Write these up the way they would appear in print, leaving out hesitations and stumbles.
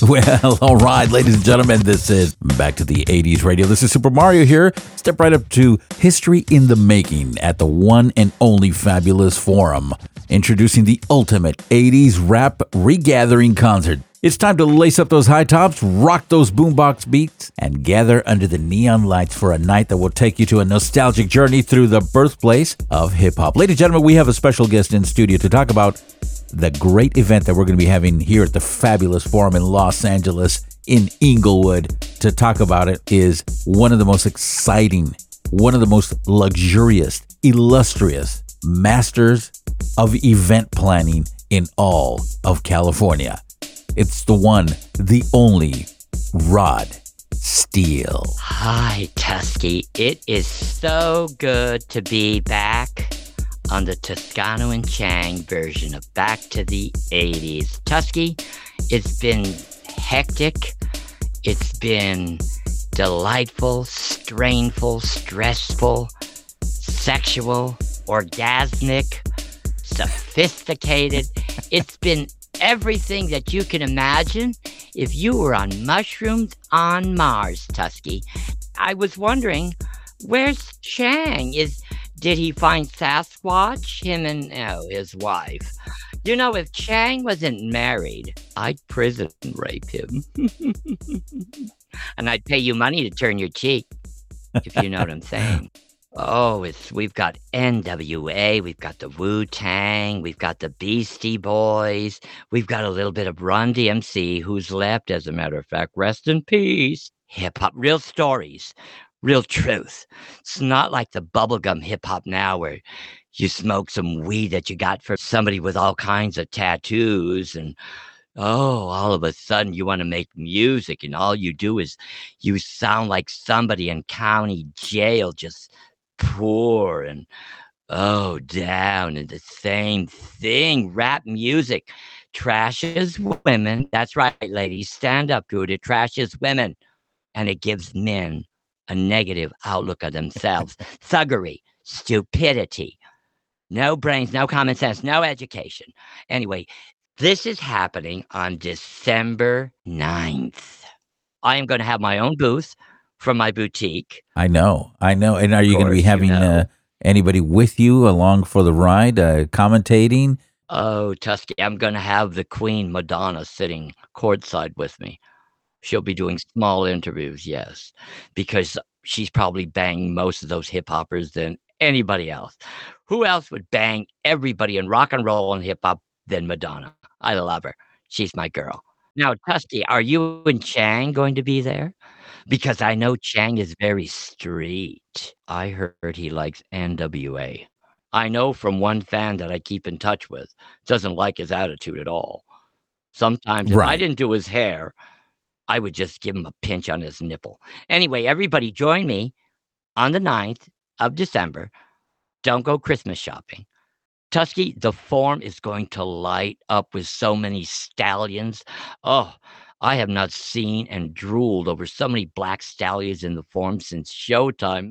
Well, all right, ladies and gentlemen, this is Back to the 80s Radio. This is Super Mario here. Step right up to History in the Making at the one and only Fabulous Forum, introducing the ultimate 80s rap regathering concert. It's time to lace up those high tops, rock those boombox beats, and gather under the neon lights for a night that will take you to a nostalgic journey through the birthplace of hip-hop. Ladies and gentlemen, we have a special guest in studio to talk about the great event that we're going to be having here at the Fabulous Forum in Los Angeles, in Inglewood. To talk about it is one of the most exciting, one of the most luxurious, illustrious masters of event planning in all of California. It's the one, the only, Rod Steele. Hi, Tusky. It is so good to be back on the Toscano and Chang version of Back to the 80s. Tusky, it's been hectic. It's been delightful, strainful, stressful, sexual, orgasmic, sophisticated. It's been everything that you can imagine if you were on mushrooms on Mars, Tusky. I was wondering, where's Chang? Did he find Sasquatch? Him and his wife. You know, if Chang wasn't married, I'd prison rape him. And I'd pay you money to turn your cheek, if you know what I'm saying. Oh, we've got NWA, we've got the Wu-Tang, we've got the Beastie Boys, we've got a little bit of Run DMC, who's left, as a matter of fact. Rest in peace. Hip-hop, real stories. Real truth. It's not like the bubblegum hip-hop now where you smoke some weed that you got for somebody with all kinds of tattoos and, all of a sudden you want to make music and all you do is you sound like somebody in county jail, just poor and, down, and the same thing. Rap music trashes women. That's right, ladies. Stand up to it. It trashes women and it gives men a negative outlook of themselves. Thuggery, stupidity, no brains, no common sense, no education. Anyway, this is happening on December 9th. I am going to have my own booth from my boutique. I know. And are you going to be having anybody with you along for the ride, commentating? Oh, Tusky, I'm going to have the Queen Madonna sitting courtside with me. She'll be doing small interviews, yes, because she's probably banged most of those hip-hoppers than anybody else. Who else would bang everybody in rock and roll and hip-hop than Madonna? I love her. She's my girl. Now, Tusky, are you and Chang going to be there? Because I know Chang is very street. I heard he likes NWA. I know from one fan that I keep in touch with, doesn't like his attitude at all. Sometimes if I didn't do his hair, I would just give him a pinch on his nipple. Anyway, everybody join me on the 9th of December. Don't go Christmas shopping. Tusky, the Forum is going to light up with so many stallions. Oh, I have not seen and drooled over so many black stallions in the Forum since Showtime.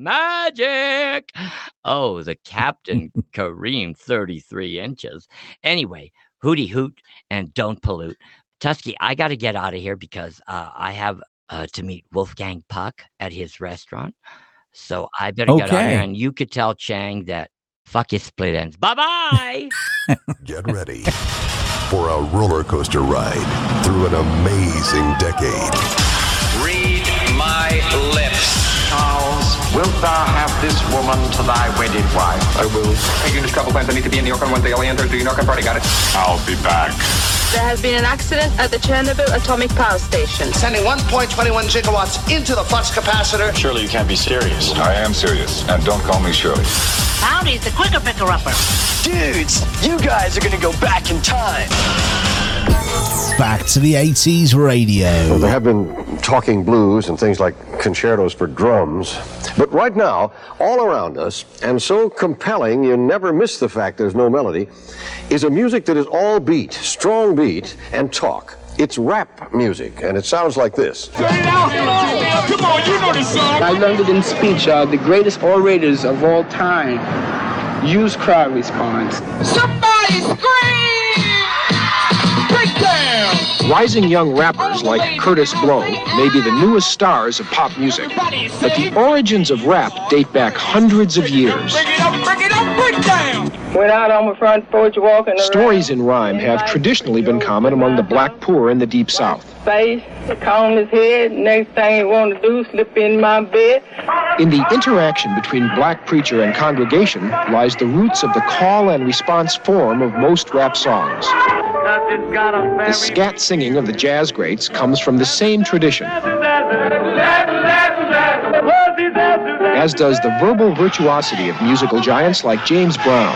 Magic! Oh, the Captain Kareem 33 inches. Anyway, hooty hoot and don't pollute. Tusky, I got to get out of here because I have to meet Wolfgang Puck at his restaurant. So I better get out of here. And you could tell Chang that fuck his split ends. Bye-bye! Get ready for a roller coaster ride through an amazing decade. Read my lips. Charles, wilt thou have this woman to thy wedded wife? I will. Unit travel plans, I need to be in New York on Wednesday. I'll enter. Do you know I've already got it? I'll be back. There has been an accident at the Chernobyl atomic power station. Sending 1.21 gigawatts into the flux capacitor. Surely you can't be serious. I am serious, and don't call me Shirley. Howdy's the quicker picker-upper. Dudes, you guys are gonna go back in time. Back to the 80s radio. There have been talking blues and things like concertos for drums. But right now, all around us, and so compelling you never miss the fact there's no melody, is a music that is all beat, strong beat, and talk. It's rap music, and it sounds like this. Come on, you know this song. I learned it in speech. The greatest orators of all time use crowd response. Somebody scream! Break down! Rising young rappers like Curtis Blow may be the newest stars of pop music, but the origins of rap date back hundreds of years. Break it up, break down. Went out on the front porch walking. Stories in rhyme have traditionally been common among the black poor in the Deep South. Face, comb his head, next thing he want to do, slip in my bed. In the interaction between black preacher and congregation lies the roots of the call and response form of most rap songs. The scat singing of the jazz greats comes from the same tradition, as does the verbal virtuosity of musical giants like James Brown.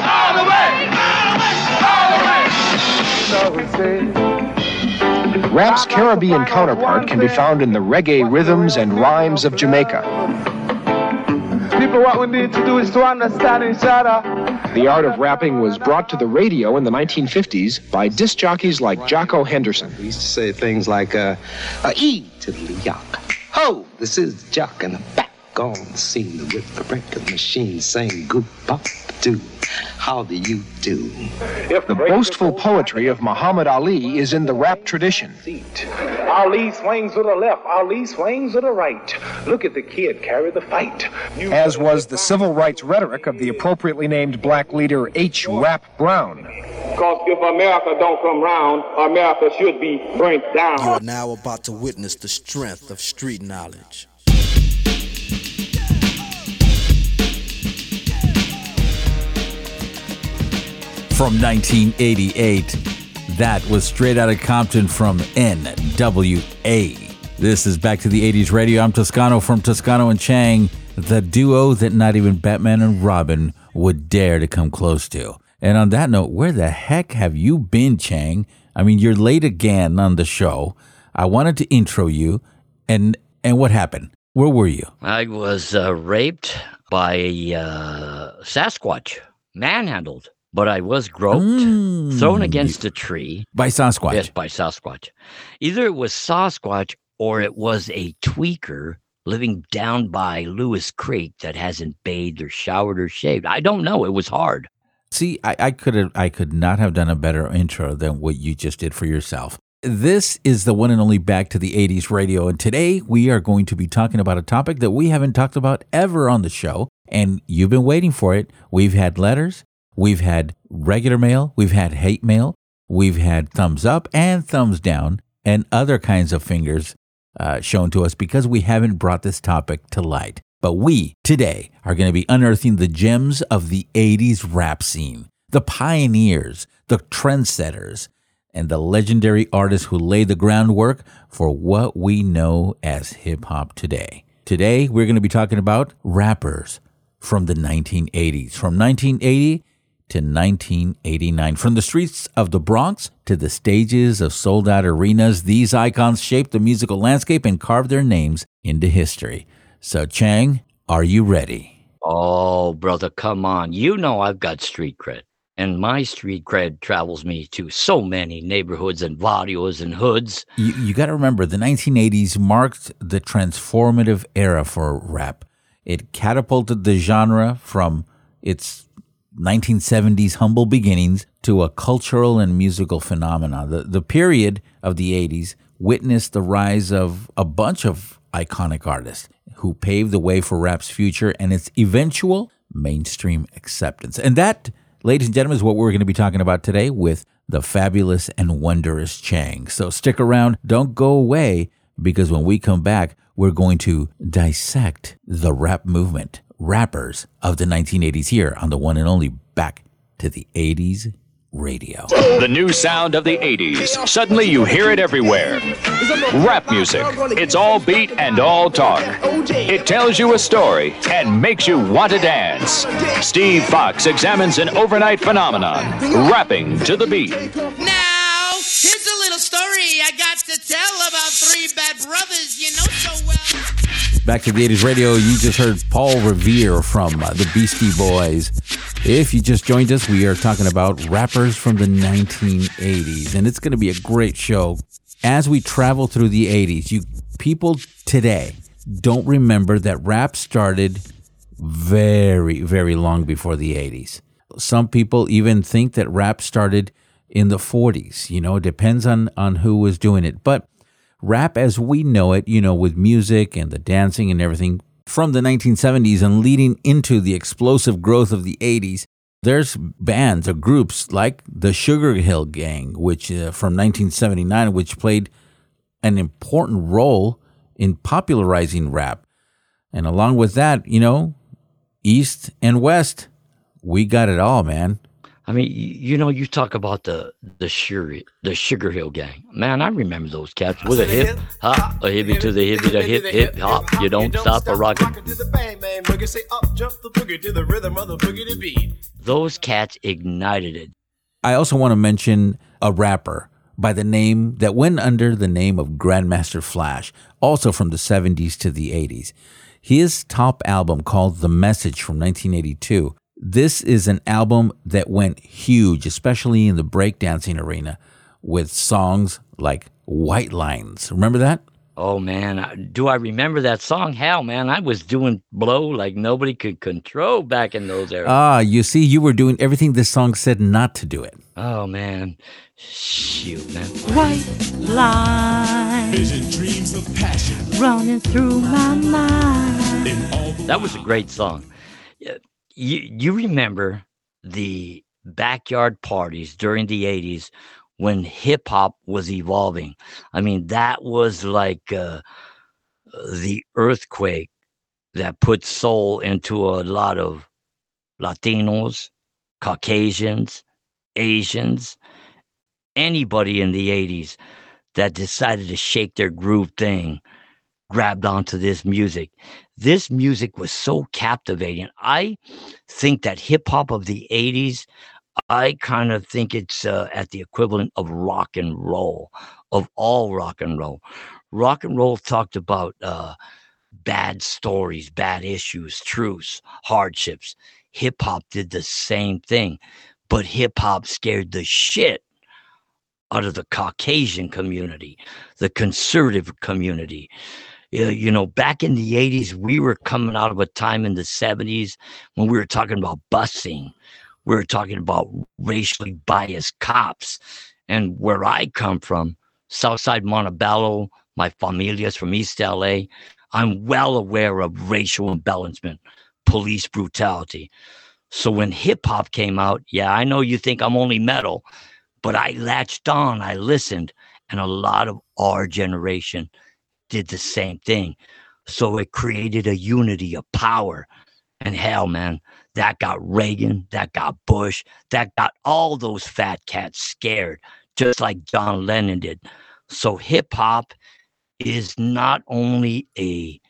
Rap's Caribbean counterpart can be found in the reggae rhythms and rhymes of Jamaica. People, what we need to do is to understand each other. The art of rapping was brought to the radio in the 1950s by disc jockeys like Jocko Henderson. We used to say things like, E to the yock. Ho, this is the jock in the back on the scene with the record machine saying goop bop doo. How do you do? The boastful poetry of Muhammad Ali is in the rap tradition. Ali swings to the left, Ali swings to the right. Look at the kid carry the fight. As was the civil rights rhetoric of the appropriately named black leader H. Rap Brown. Because if America don't come round, America should be burnt down. You are now about to witness the strength of street knowledge. From 1988, that was straight out of Compton from NWA. This is Back to the 80s Radio. I'm Toscano from Toscano and Chang, the duo that not even Batman and Robin would dare to come close to. And on that note, where the heck have you been, Chang? I mean, you're late again on the show. I wanted to intro you, and what happened? Where were you? I was raped by a Sasquatch, manhandled. But I was groped, thrown against a tree. By Sasquatch? Yes, by Sasquatch. Either it was Sasquatch or it was a tweaker living down by Lewis Creek that hasn't bathed or showered or shaved. I don't know. It was hard. See, I could not have done a better intro than what you just did for yourself. This is the one and only Back to the 80s Radio, and today we are going to be talking about a topic that we haven't talked about ever on the show, and you've been waiting for it. We've had letters. We've had regular mail, we've had hate mail, we've had thumbs up and thumbs down and other kinds of fingers shown to us because we haven't brought this topic to light. But we, today, are going to be unearthing the gems of the 80s rap scene, the pioneers, the trendsetters, and the legendary artists who laid the groundwork for what we know as hip-hop today. Today, we're going to be talking about rappers from the 1980s, from 1980 to 1989. From the streets of the Bronx to the stages of sold-out arenas, these icons shaped the musical landscape and carved their names into history. So, Chang, are you ready? Oh, brother, come on. You know I've got street cred. And my street cred travels me to so many neighborhoods and barrios and hoods. You got to remember, the 1980s marked the transformative era for rap. It catapulted the genre from its 1970s humble beginnings to a cultural and musical phenomenon. The period of the 80s witnessed the rise of a bunch of iconic artists who paved the way for rap's future and its eventual mainstream acceptance. And that, ladies and gentlemen, is what we're going to be talking about today with the fabulous and wondrous Chang. So stick around, don't go away, because when we come back, we're going to dissect the rap movement, rappers of the 1980s here on the one and only Back to the 80s Radio. The new sound of the 80s. Suddenly you hear it everywhere. Rap music. It's all beat and all talk. It tells you a story and makes you want to dance. Steve Fox examines an overnight phenomenon, rapping to the beat. Now, here's a little story I got to tell about three bad brothers you know so well. Back to the 80s Radio, you just heard Paul Revere from the Beastie Boys. If you just joined us, we are talking about rappers from the 1980s, and it's going to be a great show. As we travel through the 80s, you people today don't remember that rap started very, very long before the 80s. Some people even think that rap started in the 40s. It depends on who was doing it. But rap as we know it, with music and the dancing and everything from the 1970s and leading into the explosive growth of the 80s, there's bands or groups like the Sugar Hill Gang, which from 1979, which played an important role in popularizing rap. And along with that, East and West, we got it all, man. I mean, you talk about the Sugar Hill Gang. Man, I remember those cats with a hip hop, a hippie to the hippie, the hip hip hop. You don't stop a rockin'. Those cats ignited it. I also want to mention a rapper by the name that went under the name of Grandmaster Flash, also from the 70s to the 80s. His top album, called The Message from 1982, this is an album that went huge, especially in the breakdancing arena, with songs like White Lines. Remember that? Oh, man. Do I remember that song? Hell, man, I was doing blow like nobody could control back in those eras. You see, you were doing everything this song said not to do it. Oh, man. Shoot, man. White lines, vision, dreams of passion running through my mind. That was a great song. You remember the backyard parties during the 80s when hip hop was evolving. I mean, that was like the earthquake that put soul into a lot of Latinos, Caucasians, Asians, anybody in the 80s that decided to shake their groove thing grabbed onto this music. This music was so captivating. I think that hip hop of the 80s, I kind of think it's at the equivalent of rock and roll, of all rock and roll. Rock and roll talked about bad stories, bad issues, truths, hardships. Hip hop did the same thing, but hip hop scared the shit out of the Caucasian community, the conservative community. Back in the 80s, we were coming out of a time in the 70s when we were talking about busing. We were talking about racially biased cops. And where I come from, Southside Montebello, my familia's from East LA, I'm well aware of racial imbalancement, police brutality. So when hip hop came out, yeah, I know you think I'm only metal, but I latched on, I listened, and a lot of our generation did the same thing. So it created a unity of power. And hell, man, that got Reagan, that got Bush, that got all those fat cats scared, just like John Lennon did. So hip hop is not only a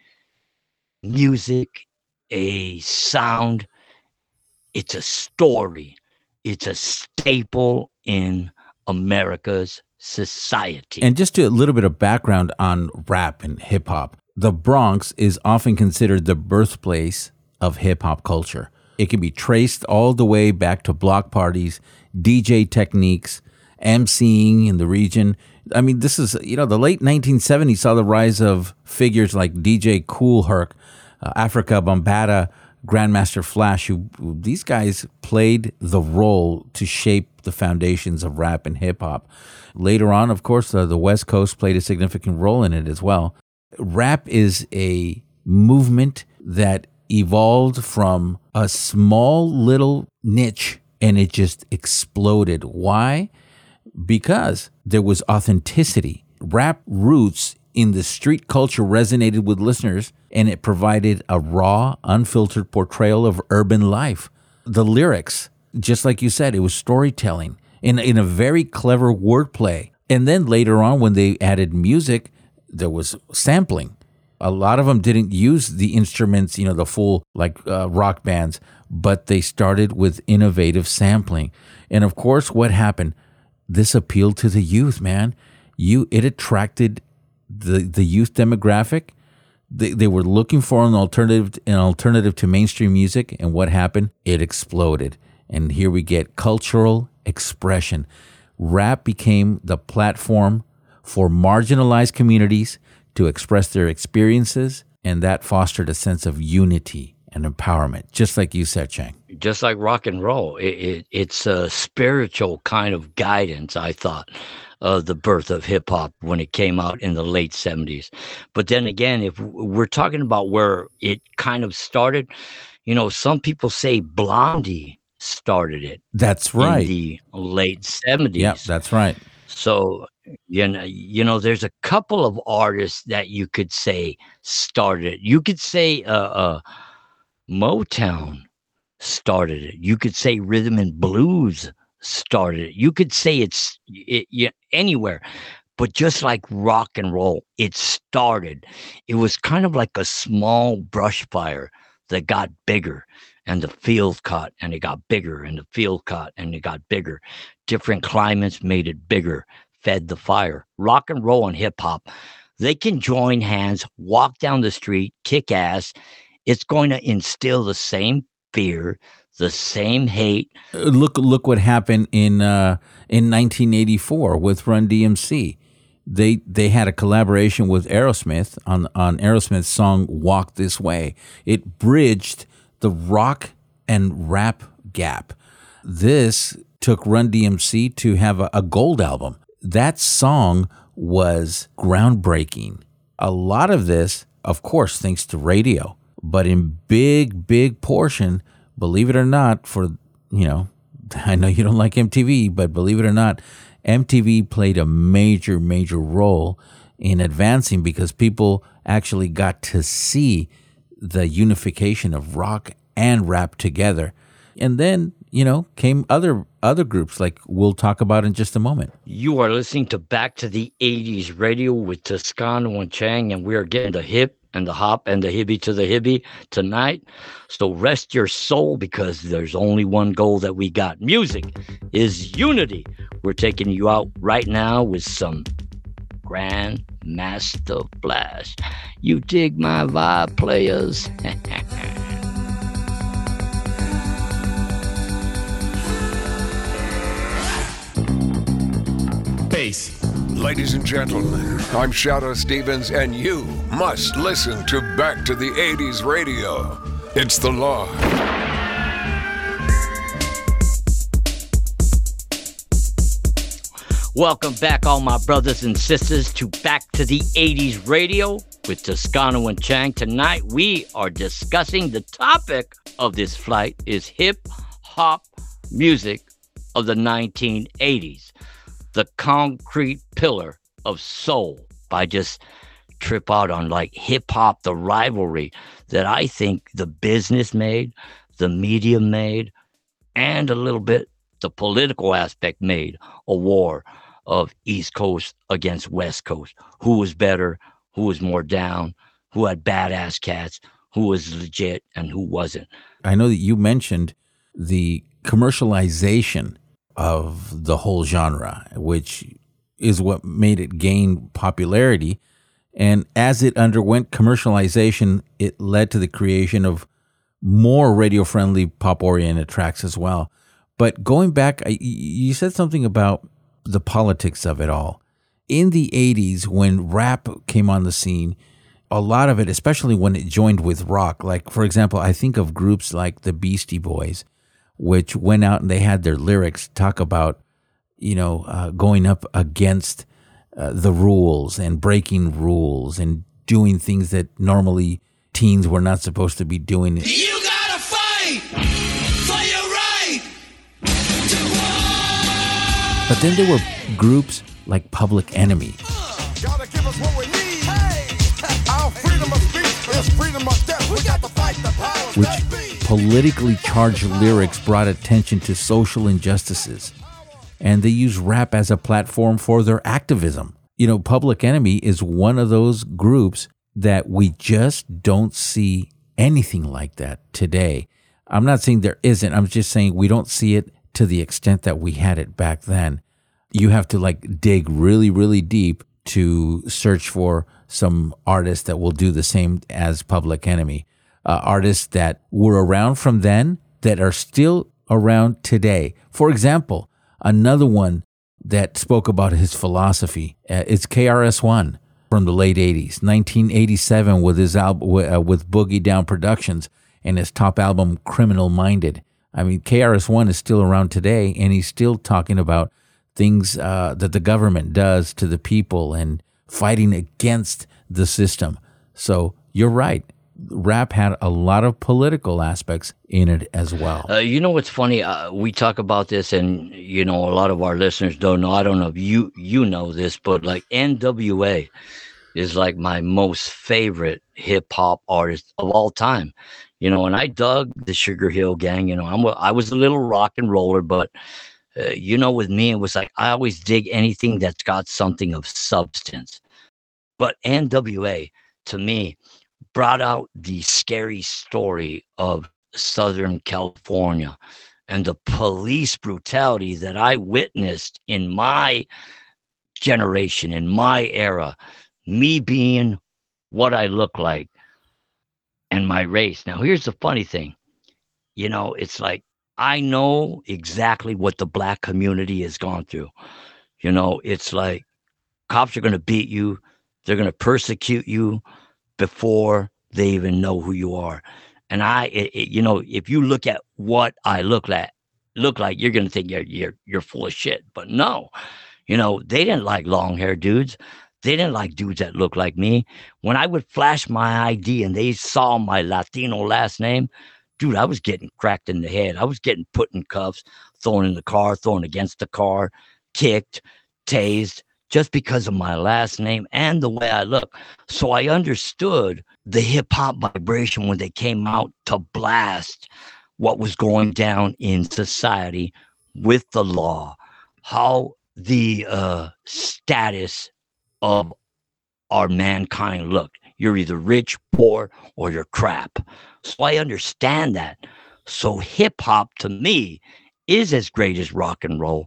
music, a sound, it's a story. It's a staple in America's society. And just a little bit of background on rap and hip hop. The Bronx is often considered the birthplace of hip hop culture. It can be traced all the way back to block parties, DJ techniques, emceeing in the region. I mean, this is, the late 1970s saw the rise of figures like DJ Kool Herc, Africa Bambaataa, Grandmaster Flash. These guys played the role to shape the foundations of rap and hip hop. Later on, of course, the West Coast played a significant role in it as well. Rap is a movement that evolved from a small little niche and it just exploded. Why? Because there was authenticity. Rap roots in the street culture resonated with listeners, and it provided a raw, unfiltered portrayal of urban life. The lyrics, just like you said, it was storytelling in a very clever wordplay. And then later on, when they added music, there was sampling. A lot of them didn't use the instruments, the full rock bands, but they started with innovative sampling. And of course, what happened? This appealed to the youth, man. It attracted the youth demographic. They were looking for an alternative to mainstream music, and what happened? It exploded. And here we get cultural expression. Rap became the platform for marginalized communities to express their experiences, and that fostered a sense of unity and empowerment, just like you said, Chang. Just like rock and roll. It's a spiritual kind of guidance, I thought, of the birth of hip hop when it came out in the late 70s. But then again, if we're talking about where it kind of started, some people say Blondie started it. That's right. In the late 70s. Yeah, that's right. So, there's a couple of artists that you could say started it. You could say Motown started it. You could say rhythm and blues started it. You could say it's anywhere. But just like rock and roll, it started. It was kind of like a small brush fire that got bigger, and the field caught, and it got bigger, and the field caught, and it got bigger. Different climates made it bigger, fed the fire. Rock and roll and hip hop, they can join hands, walk down the street, kick ass. It's going to instill the same fear, the same hate. Look what happened in 1984 with Run DMC. They had a collaboration with Aerosmith on Aerosmith's song "Walk This Way." It bridged the rock and rap gap. This took Run DMC to have a gold album. That song was groundbreaking. A lot of this, of course, thanks to radio, but in big portion, believe it or not, I know you don't like MTV, but believe it or not, MTV played a major role in advancing, because people actually got to see the unification of rock and rap together. And then, came other groups like we'll talk about in just a moment. You are listening to Back to the 80s Radio with Toscano and Chang, and we are getting the hip and the hop and the hibby to the hibby tonight. So rest your soul, because there's only one goal that we got. Music is unity. We're taking you out right now with some Grand Master Flash. You dig my vibe, players? Bass. Ladies and gentlemen, I'm Shadow Stevens, and you must listen to Back to the 80s Radio. It's the law. Welcome back, all my brothers and sisters, to Back to the 80s Radio with Toscano and Chang. Tonight, we are discussing the topic of this flight is hip-hop music of the 1980s. The concrete pillar of soul. I just trip out on like hip hop, the rivalry that I think the business made, the media made, and a little bit the political aspect made. A war of East Coast against West Coast. Who was better? Who was more down? Who had badass cats? Who was legit and who wasn't? I know that you mentioned the commercialization of the whole genre, which is what made it gain popularity. And as it underwent commercialization, it led to the creation of more radio-friendly, pop-oriented tracks as well. But going back, you said something about the politics of it all. In the 80s, when rap came on the scene, a lot of it, especially when it joined with rock, like, for example, I think of groups like the Beastie Boys, which went out and they had their lyrics talk about, going up against the rules and breaking rules and doing things that normally teens were not supposed to be doing. You gotta fight for your right to war. But then there were groups like Public Enemy, Gotta give us what we need. Hey, our freedom of speech is freedom of death. We got to fight the powers which that be. politically charged lyrics brought attention to social injustices, and they used rap as a platform for their activism. Public Enemy is one of those groups that we just don't see anything like that today. I'm not saying there isn't. I'm just saying we don't see it to the extent that we had it back then. You have to dig really, really deep to search for some artists that will do the same as Public Enemy. Artists that were around from then that are still around today. For example, another one that spoke about his philosophy is KRS-One from the late 80s, 1987 with his album with Boogie Down Productions. and his top album, Criminal Minded. I mean, KRS-One is still around today, and he's still talking about things that the government does to the people and fighting against the system. So you're right. Rap had a lot of political aspects in it as well. You know what's funny? We talk about this, and a lot of our listeners don't know. I don't know if you know this, but like NWA is like my most favorite hip hop artist of all time. And I dug the Sugar Hill Gang. I was a little rock and roller, but with me, it was like I always dig anything that's got something of substance. But NWA, to me, brought out the scary story of Southern California and the police brutality that I witnessed in my generation, in my era, me being what I look like and my race. Now, here's the funny thing. It's like I know exactly what the black community has gone through. It's like cops are going to beat you. They're going to persecute you before they even know who you are. And if you look at what I look like, you're going to think you're full of shit. But no, they didn't like long hair dudes. They didn't like dudes that look like me. When I would flash my ID and they saw my Latino last name, dude, I was getting cracked in the head. I was getting put in cuffs, thrown in the car, thrown against the car, kicked, tased, just because of my last name and the way I look. So I understood the hip-hop vibration when they came out to blast what was going down in society with the law, how the status of our mankind looked. You're either rich, poor, or you're crap. So I understand that. So hip-hop, to me, is as great as rock and roll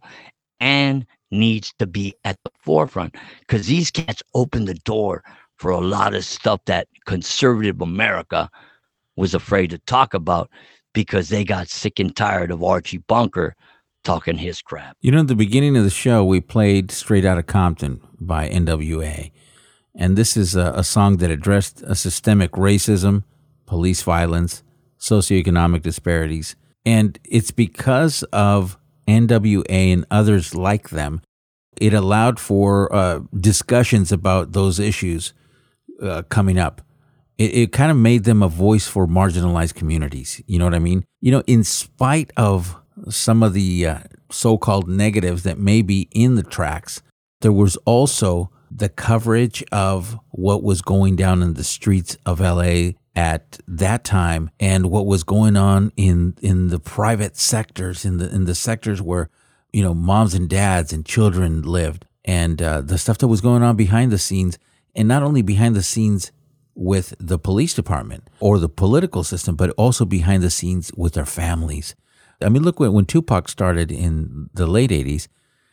and needs to be at the forefront, because these cats opened the door for a lot of stuff that conservative America was afraid to talk about because they got sick and tired of Archie Bunker talking his crap. At the beginning of the show, we played Straight Outta Compton by NWA. And this is a song that addressed a systemic racism, police violence, socioeconomic disparities. And it's because of NWA and others like them, it allowed for discussions about those issues coming up. It kind of made them a voice for marginalized communities. You know what I mean? In spite of some of the so-called negatives that may be in the tracks, there was also the coverage of what was going down in the streets of LA at that time and what was going on in the private sectors, in the sectors where, moms and dads and children lived, and the stuff that was going on behind the scenes, and not only behind the scenes with the police department or the political system, but also behind the scenes with their families. I mean, look, when Tupac started in the late 80s,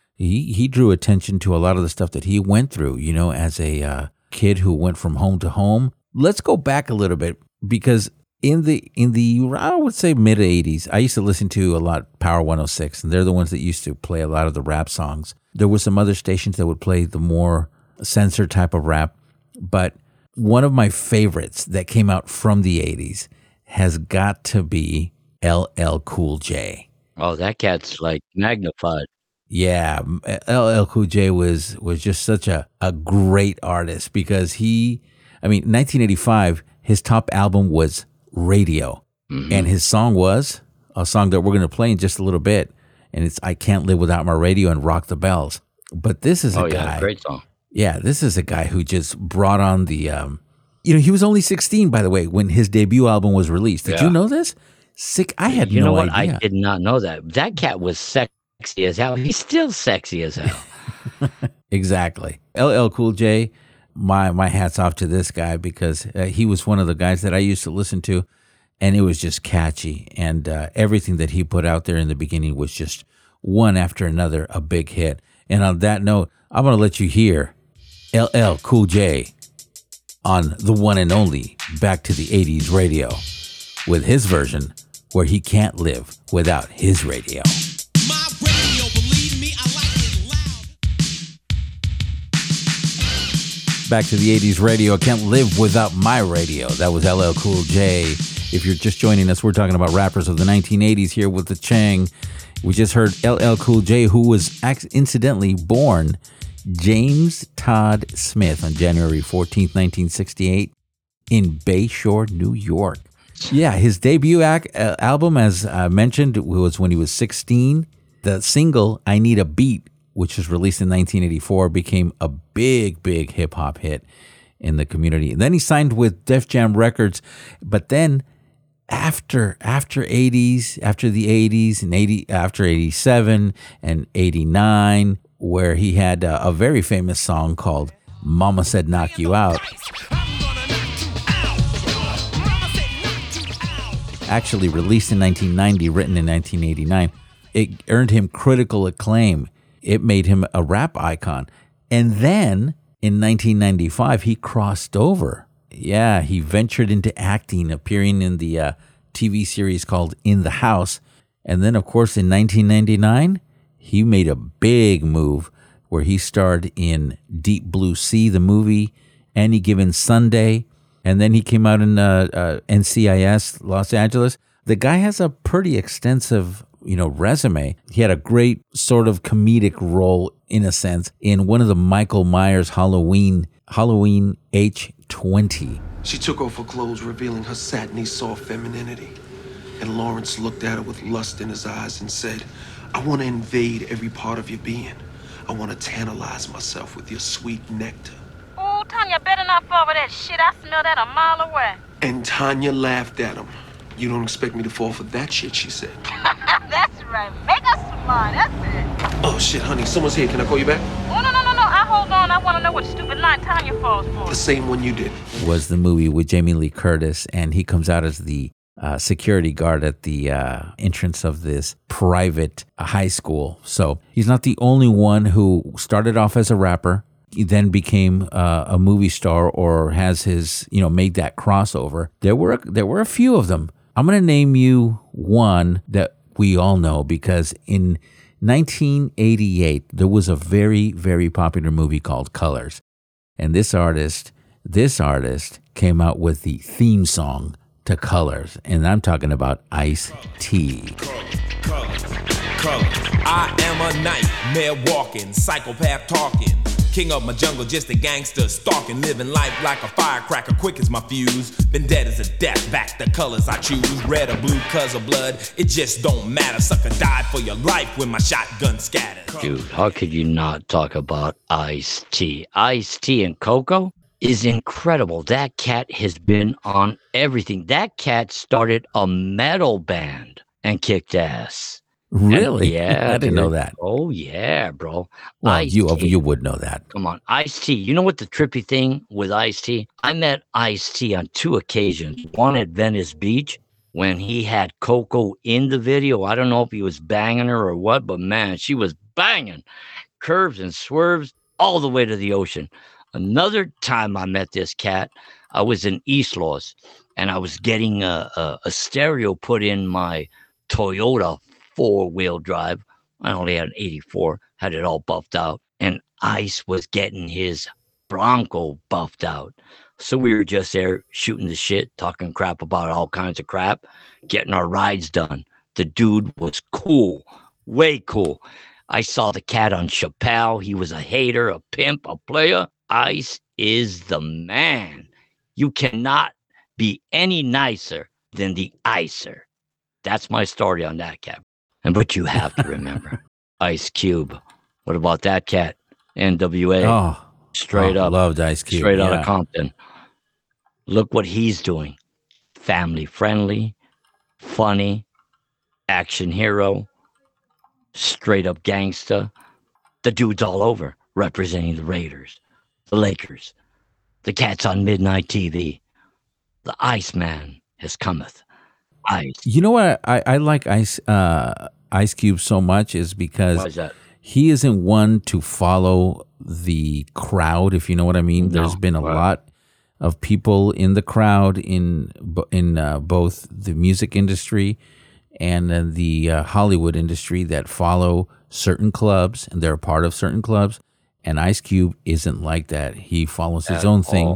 he drew attention to a lot of the stuff that he went through, as a kid who went from home to home. Let's go back a little bit, because in the I would say mid 80s, I used to listen to a lot Power 106, and they're the ones that used to play a lot of the rap songs. There were some other stations that would play the more censored type of rap, but one of my favorites that came out from the 80s has got to be LL Cool J. Oh, that cat's like magnified. Yeah, LL Cool J was just such a great artist, because 1985, his top album was Radio. Mm-hmm. And his song was a song that we're going to play in just a little bit, and it's I Can't Live Without My Radio and Rock the Bells. But this is a guy. Great song. Yeah, this is a guy who just brought on the, he was only 16, by the way, when his debut album was released. Did you know this? I had no idea. You know what? I did not know that. That cat was sexy as hell. He's still sexy as hell. Exactly. LL Cool J, my hat's off to this guy, because he was one of the guys that I used to listen to, and it was just catchy. And everything that he put out there in the beginning was just one after another, a big hit. And on that note, I'm going to let you hear LL Cool J on the one and only Back to the 80s Radio with his version where he can't live without his radio. My radio, believe me, I like it loud. Back to the 80s Radio. I can't live without my radio. That was LL Cool J If you're just joining us, we're talking about rappers of the 1980s here with the Chang. We just heard LL Cool J, who was incidentally born James Todd Smith on January 14th, 1968 in Bayshore, New York. Yeah, his debut album, as I mentioned, was when he was 16. The single, I Need a Beat, which was released in 1984, became a big, big hip-hop hit in the community. And then he signed with Def Jam Records. But then after the 80s and after 87 and 89, where he had a very famous song called Mama Said Knock You Out, actually released in 1990, written in 1989. It earned him critical acclaim. It made him a rap icon. And then in 1995, he crossed over. Yeah, he ventured into acting, appearing in the TV series called In the House. And then, of course, in 1999, he made a big move where he starred in Deep Blue Sea, the movie, Any Given Sunday. And then he came out in NCIS, Los Angeles. The guy has a pretty extensive, resume. He had a great sort of comedic role, in a sense, in one of the Michael Myers Halloween H20. She took off her clothes, revealing her satiny, soft femininity. And Lawrence looked at her with lust in his eyes and said, I want to invade every part of your being. I want to tantalize myself with your sweet nectar. Oh, Tanya, better not fall for that shit. I smell that a mile away. And Tanya laughed at him. You don't expect me to fall for that shit, she said. That's right. Make us smile. That's it. Oh, shit, honey. Someone's here. Can I call you back? Oh, no. I hold on. I want to know what stupid line Tanya falls for. The same one you did. Was the movie with Jamie Lee Curtis, and he comes out as the security guard at the entrance of this private high school. So he's not the only one who started off as a rapper. He then became a movie star, or has his, made that crossover. There were a few of them. I'm going to name you one that we all know, because in 1988, there was a very, very popular movie called Colors. And this artist came out with the theme song to Colors. And I'm talking about Ice-T. Colors. I am a nightmare walking, psychopath talking. King of my jungle, just a gangster, stalking, living life like a firecracker, quick as my fuse. Been dead as a death, back the colors I choose. Red or blue, cause of blood, it just don't matter. Sucker died for your life when my shotgun scatters. Dude, how could you not talk about Ice-T? Ice-T and Coco is incredible. That cat has been on everything. That cat started a metal band and kicked ass. Really? Yeah. I didn't know that. Oh, yeah, bro. Well, you would know that. Come on. Ice-T. You know what the trippy thing with Ice-T? I met Ice-T on 2 occasions. One at Venice Beach when he had Coco in the video. I don't know if he was banging her or what, but man, she was banging. Curves and swerves all the way to the ocean. Another time I met this cat, I was in East Los, and I was getting a stereo put in my Toyota 4-wheel drive. I only had an 84, had it all buffed out, and Ice was getting his Bronco buffed out. So we were just there shooting the shit, talking crap about all kinds of crap, getting our rides done. The dude was cool, way cool. I saw the cat on Chappelle. He was a hater, a pimp, a player. Ice is the man. You cannot be any nicer than the Icer. That's my story on that cat. But you have to remember, Ice Cube. What about that cat? NWA. Oh, straight up. Loved Ice Cube. Straight out of Compton. Look what he's doing. Family friendly, funny, action hero, straight up gangster. The dude's all over, representing the Raiders, the Lakers. The cat's on midnight TV. The Iceman has cometh. Ice. You know what I like Ice Cube so much is because Why is that? He isn't one to follow the crowd, if you know what I mean. There's been a lot of people in the crowd in both the music industry and the Hollywood industry that follow certain clubs, and they're a part of certain clubs. And Ice Cube isn't like that. He follows his own thing.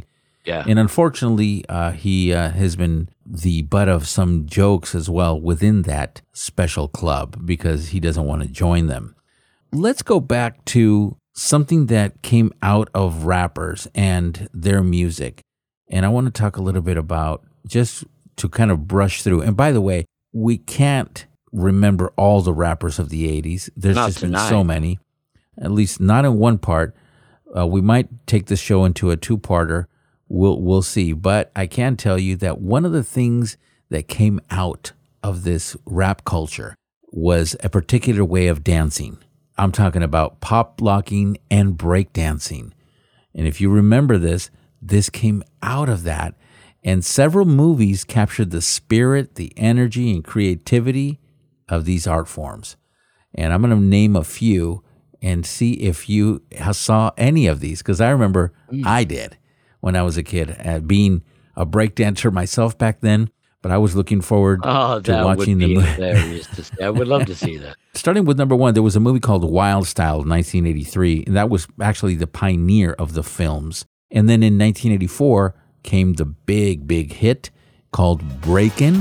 Yeah. And unfortunately, he has been the butt of some jokes as well within that special club because he doesn't want to join them. Let's go back to something that came out of rappers and their music. And I want to talk a little bit about, just to kind of brush through. And by the way, we can't remember all the rappers of the 80s. There's Not just tonight. been so many, at least not in one part. We might take the show into a two-parter. We'll see. But I can tell you that one of the things that came out of this rap culture was a particular way of dancing. I'm talking about pop locking and break dancing. And if you remember this came out of that. And several movies captured the spirit, the energy, and creativity of these art forms. And I'm going to name a few and see if you saw any of these, because I remember I did when I was a kid, being a breakdancer myself back then. But I was looking forward to watching the movie. Hilarious to see. I would love to see that. Starting with number one, there was a movie called Wild Style, 1983, and that was actually the pioneer of the films. And then in 1984 came the big, big hit called Breakin'.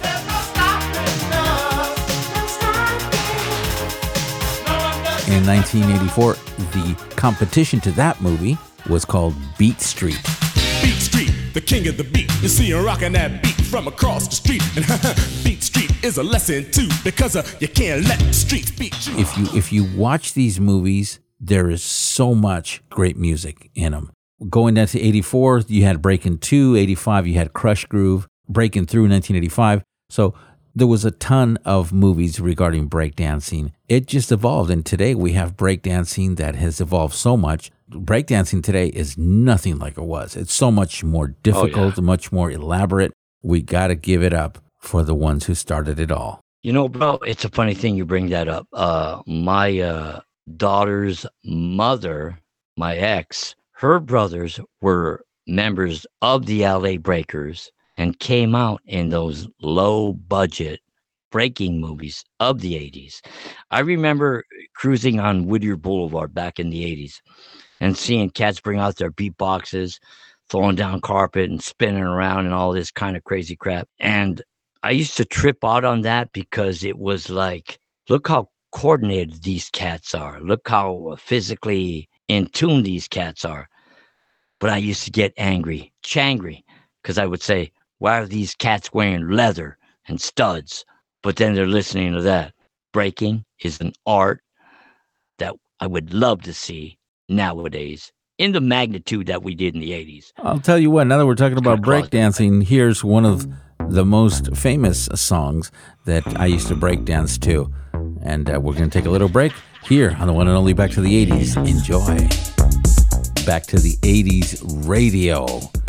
In 1984, the competition to that movie was called Beat Street. Beat Street, the king of the beat. You see him rocking that beat from across the street. And Beat Street is a lesson too, because you can't let the streets beat you. If you watch these movies, there is so much great music in them. Going down to 84, you had Breakin' 2. 85, you had Crush Groove. Breakin' Through, 1985. So there was a ton of movies regarding breakdancing. It just evolved, and today we have breakdancing that has evolved so much. Breakdancing today is nothing like it was. It's so much more difficult, much more elaborate. We got to give it up for the ones who started it all. You know, bro, it's a funny thing you bring that up. My daughter's mother, my ex, her brothers were members of the LA Breakers and came out in those low-budget breaking movies of the 80s. I remember cruising on Whittier Boulevard back in the 80s and seeing cats bring out their beatboxes, throwing down carpet and spinning around and all this kind of crazy crap. And I used to trip out on that because it was like, look how coordinated these cats are. Look how physically in tune these cats are. But I used to get angry, changry, because I would say, why are these cats wearing leather and studs? But then they're listening to that. Breaking is an art that I would love to see nowadays in the magnitude that we did in the 80s. I'll tell you what, now that we're talking about breakdancing, here's one of the most famous songs that I used to breakdance to. And we're going to take a little break here on the one and only Back to the 80s. Enjoy. Back to the 80s radio.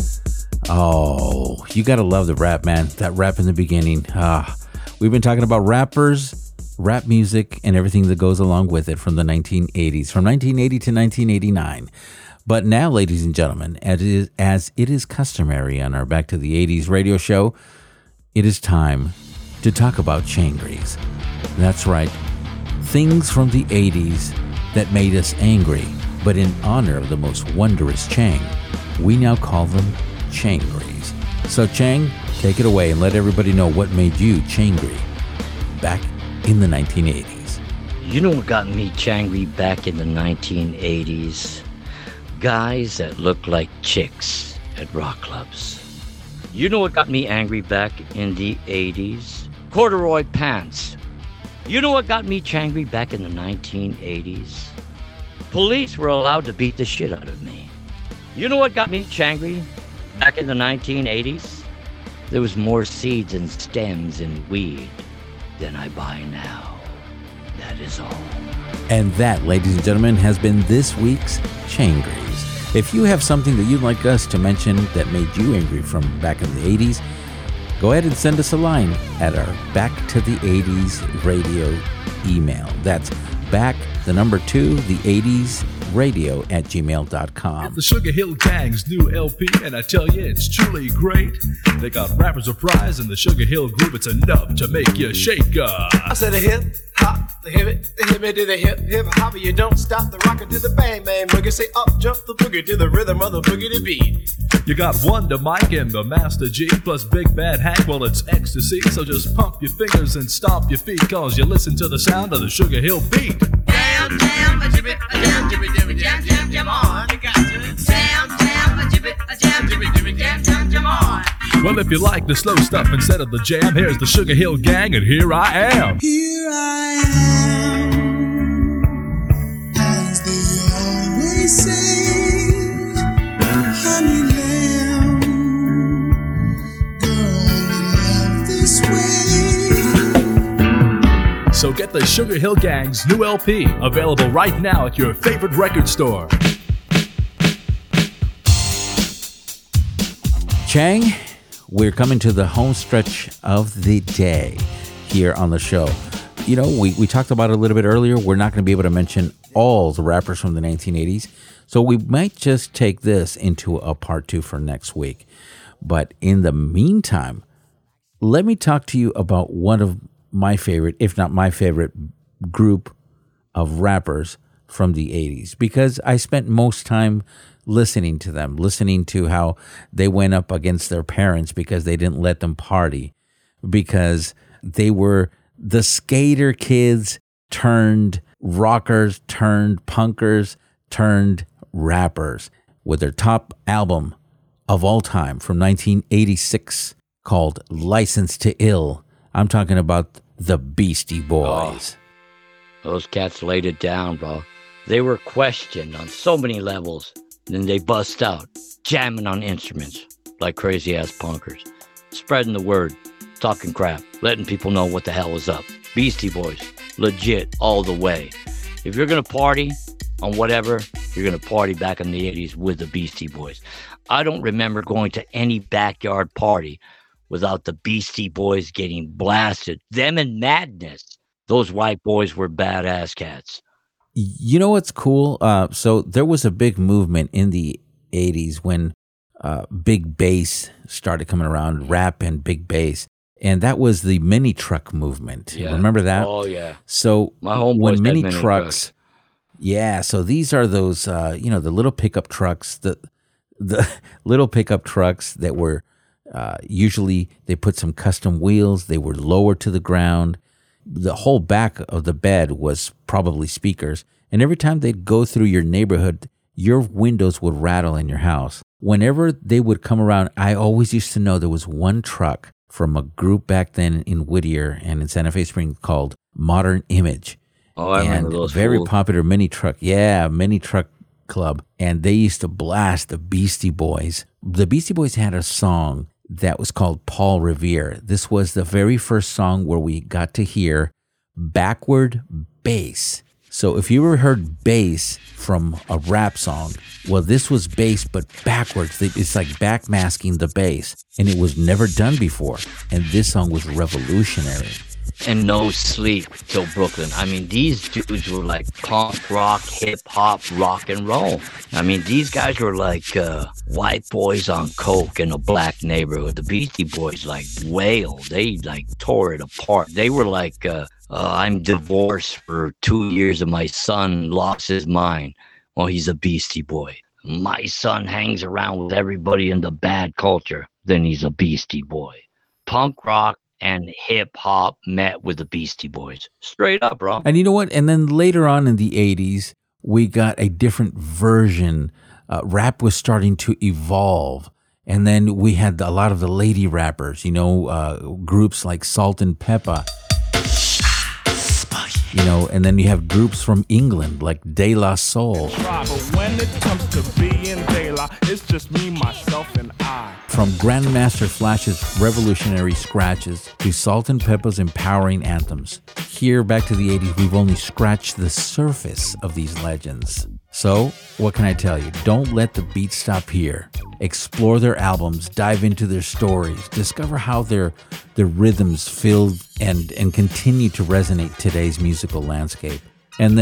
Oh, you got to love the rap, man. That rap in the beginning. We've been talking about rappers, rap music, and everything that goes along with it from the 1980s, from 1980 to 1989. But now, ladies and gentlemen, as it is customary on our Back to the 80s radio show, it is time to talk about Changries. That's right. Things from the 80s that made us angry, but in honor of the most wondrous Chang, we now call them Changries. So Chang, take it away and let everybody know what made you changry back in the 1980s. You know what got me changry back in the 1980s? Guys that looked like chicks at rock clubs. You know what got me angry back in the 80s? Corduroy pants. You know what got me changry back in the 1980s? Police were allowed to beat the shit out of me. You know what got me changry back in the 1980s? There was more seeds and stems in weed than I buy now. That is all. And that, ladies and gentlemen, has been this week's Changries. If you have something that you'd like us to mention that made you angry from back in the 80s, go ahead and send us a line at our Back to the 80s radio email. That's back, the number 2, the 80s 80sradio@gmail.com. The Sugar Hill Gang's new LP, and I tell you, it's truly great. They got Rappers Reprise and the Sugar Hill Group. It's enough to make you shake. I said a hip hop, the hip it to the hip hop. You don't stop the rocker to the bang bang boogie. Say up jump the boogie to the rhythm of the boogie to beat. You got Wonder Mike and the Master G plus Big Bad Hank. Well, it's ecstasy, so just pump your fingers and stomp your feet, cause you listen to the sound of the Sugar Hill beat. Jam, jam, a jibbit, a jam, jibbit, jibbit, jam, jam, jam on. You got to jam, jam, a jibbit, a jam, jibbit, jibbit, jam, jam, jam on. Well, if you like the slow stuff instead of the jam, here's the Sugar Hill Gang, and here I am. Here I am, as they always say, honey lamb, girl, we love this way. So get the Sugar Hill Gang's new LP, available right now at your favorite record store. Chang, we're coming to the home stretch of the day here on the show. You know, we talked about it a little bit earlier. We're not going to be able to mention all the rappers from the 1980s, so we might just take this into a part 2 for next week. But in the meantime, let me talk to you about one of my favorite, if not my favorite, group of rappers from the 80s, because I spent most time listening to them, listening to how they went up against their parents because they didn't let them party, because they were the skater kids turned rockers, turned punkers, turned rappers, with their top album of all time from 1986 called License to Ill. I'm talking about the Beastie Boys. Oh, those cats laid it down, bro. They were questioned on so many levels. Then they bust out, jamming on instruments like crazy-ass punkers, spreading the word, talking crap, letting people know what the hell was up. Beastie Boys, legit all the way. If you're going to party on whatever, you're going to party back in the 80s with the Beastie Boys. I don't remember going to any backyard party without the Beastie Boys getting blasted. Them and Madness. Those white boys were badass cats. You know what's cool? So there was a big movement in the 80s when big bass started coming around, rap and big bass. And that was the mini truck movement. Yeah. Remember that? Oh, yeah. So my homeboys when had mini mini trucks, yeah, so these are those, the little pickup trucks, the little pickup trucks that were usually they put some custom wheels. They were lower to the ground. The whole back of the bed was probably speakers. And every time they'd go through your neighborhood, your windows would rattle in your house. Whenever they would come around, I always used to know there was one truck from a group back then in Whittier and in Santa Fe Springs called Modern Image. Oh, I remember those. Very fools. popular mini truck. Yeah, mini truck club. And they used to blast the Beastie Boys. The Beastie Boys had a song that was called Paul Revere. This was the very first song where we got to hear backward bass. So if you ever heard bass from a rap song, well, this was bass, but backwards. It's like backmasking the bass. And it was never done before. And this song was revolutionary. And No Sleep Till Brooklyn. I mean, these dudes were like punk rock, hip hop, rock and roll. I mean, these guys were like white boys on coke in a black neighborhood. The Beastie Boys like wailed. They like tore it apart. They were like, I'm divorced for 2 years and my son lost his mind. Well, he's a Beastie Boy. My son hangs around with everybody in the bad culture. Then he's a Beastie Boy. Punk rock and hip hop met with the Beastie Boys. Straight up, bro. And you know what? And then later on in the 80s, we got a different version. Rap was starting to evolve. And then we had a lot of the lady rappers, groups like Salt and Pepper. And then you have groups from England like De La Soul. But when it comes to being De La, it's just me, myself, and I. From Grandmaster Flash's revolutionary scratches to Salt and Pepper's empowering anthems. Here, back to the 80s, we've only scratched the surface of these legends. So, what can I tell you? Don't let the beat stop here. Explore their albums, dive into their stories, discover how their rhythms filled and continue to resonate today's musical landscape. And then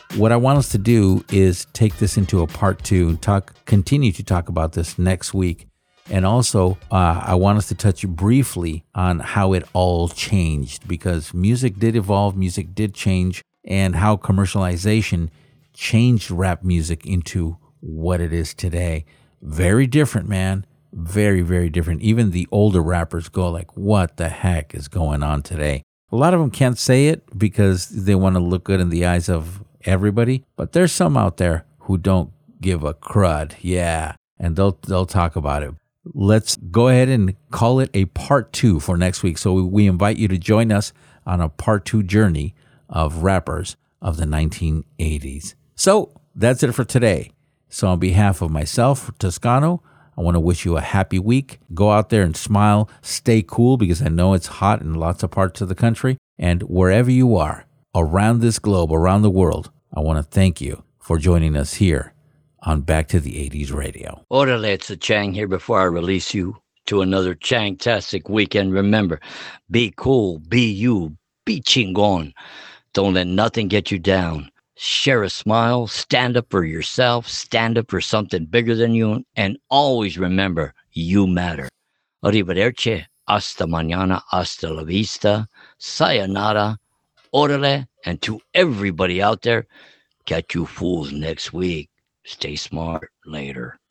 what I want us to do is take this into a part 2, continue to talk about this next week. And also, I want us to touch briefly on how it all changed, because music did evolve, music did change, and how commercialization changed rap music into what it is today. Very different, man. Very, very different. Even the older rappers go like, what the heck is going on today? A lot of them can't say it because they want to look good in the eyes of everybody, but there's some out there who don't give a crud. Yeah, and they'll talk about it. Let's go ahead and call it a part 2 for next week. So we invite you to join us on a part 2 journey of rappers of the 1980s. So that's it for today. So on behalf of myself, Toscano, I want to wish you a happy week. Go out there and smile. Stay cool, because I know it's hot in lots of parts of the country. And wherever you are, around this globe, around the world, I want to thank you for joining us here on Back to the 80s Radio. Orale, it's a Chang here before I release you to another Chang-tastic weekend. Remember, be cool, be you, be chingon. Don't let nothing get you down. Share a smile, stand up for yourself, stand up for something bigger than you, and always remember, you matter. Arrivederci, hasta mañana, hasta la vista, sayonara, orale, and to everybody out there, catch you fools next week. Stay smart. Later.